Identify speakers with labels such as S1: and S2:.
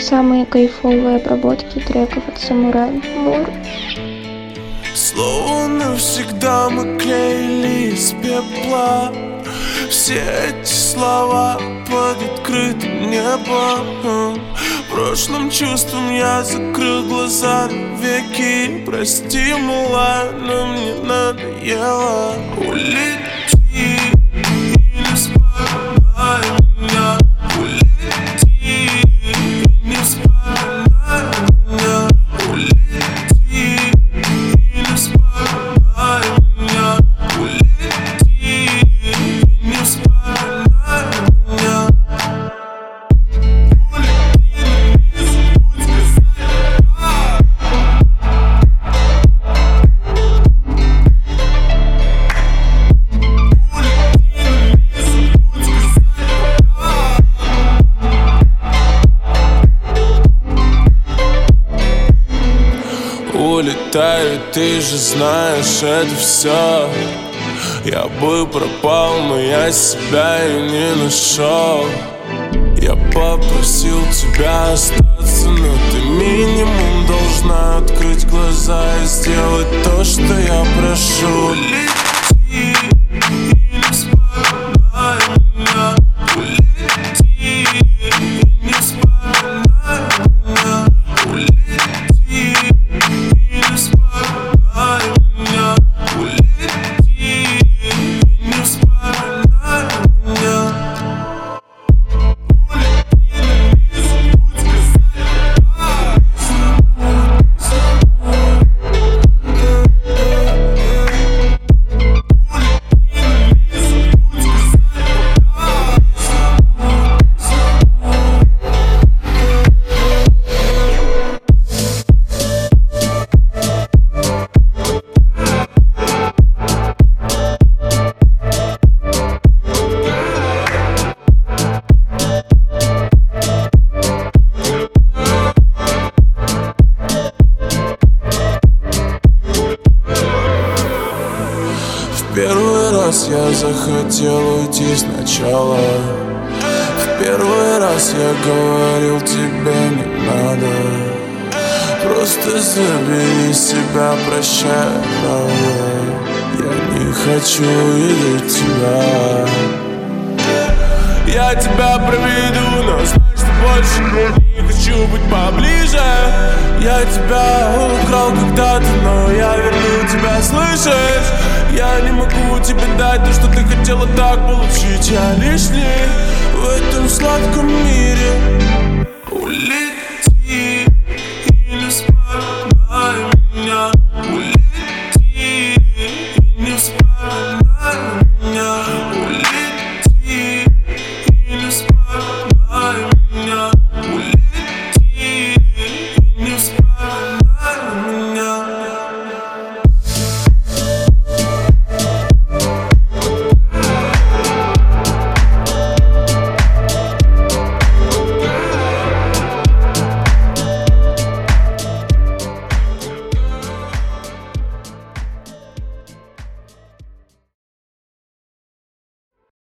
S1: самые кайфовые обработки треков от Samurai Mur.
S2: Словно навсегда мы клеили из пепла все эти слова под открытым небом. Прошлым чувством я закрыл глаза навеки. Прости, милая, но мне надоело. Улети и не вспоминай меня. Улети и не вспоминай меня. Улети и не вспоминай меня. Улети и не вспоминай меня. Улетаю, ты же знаешь, это все. Я бы пропал, но я себя и не нашел. Я попросил тебя остаться, но ты минимум должна открыть глаза и сделать то, что я прошу. Улети и не вспоминай меня. Улети и не вспоминай меня. Улети и не вспоминай меня. Улети и не вспоминай меня. В первый раз я захотел уйти сначала. В первый раз я говорил, тебе не надо. Просто забери себя, прощай, правда. Я не хочу видеть тебя. Я тебя проведу, но знай, что больше не хочу быть поближе. Я тебя украл когда-то, но я верну тебя, слышишь? Я не могу тебе дать то, что ты хотела так получить. Я лишний в этом сладком мире.